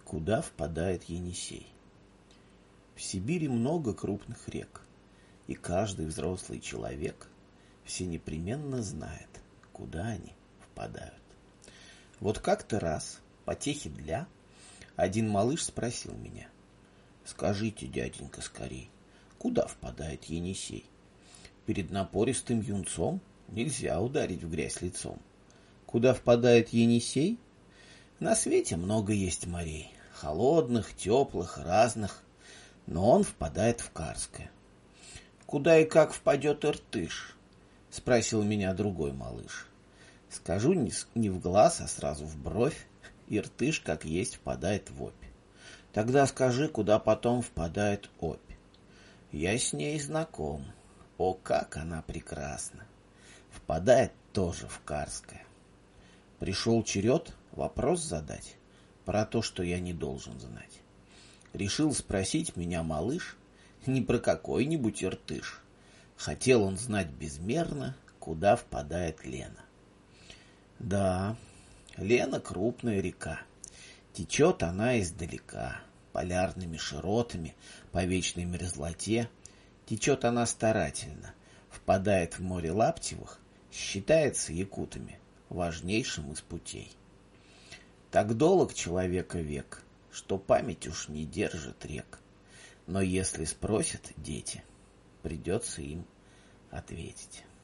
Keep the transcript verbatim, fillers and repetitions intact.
Куда впадает Енисей? В Сибири много крупных рек, и каждый взрослый человек все непременно знает, куда они впадают. Вот как-то раз, потехи для, один малыш спросил меня: «Скажите, дяденька, скорей, куда впадает Енисей? Перед напористым юнцом нельзя ударить в грязь лицом. Куда впадает Енисей? На свете много есть морей, холодных, теплых, разных, но он впадает в Карское». «Куда и как впадет Иртыш?» — спросил меня другой малыш. Скажу не, не в глаз, а сразу в бровь: Иртыш, как есть, впадает в Обь. Тогда скажи, куда потом впадает Обь. Я с ней знаком. О, как она прекрасна! Впадает тоже в Карское. Пришел черед вопрос задать про то, что я не должен знать. Решил спросить меня малыш не про какой-нибудь Иртыш. Хотел он знать безмерно, куда впадает Лена. Да, Лена крупная река. Течет она издалека, полярными широтами, по вечной мерзлоте. Течет она старательно, впадает в море Лаптевых, считается якутами важнейшим из путей. Так долг человека век, что память уж не держит рек. Но если спросят дети, придется им ответить.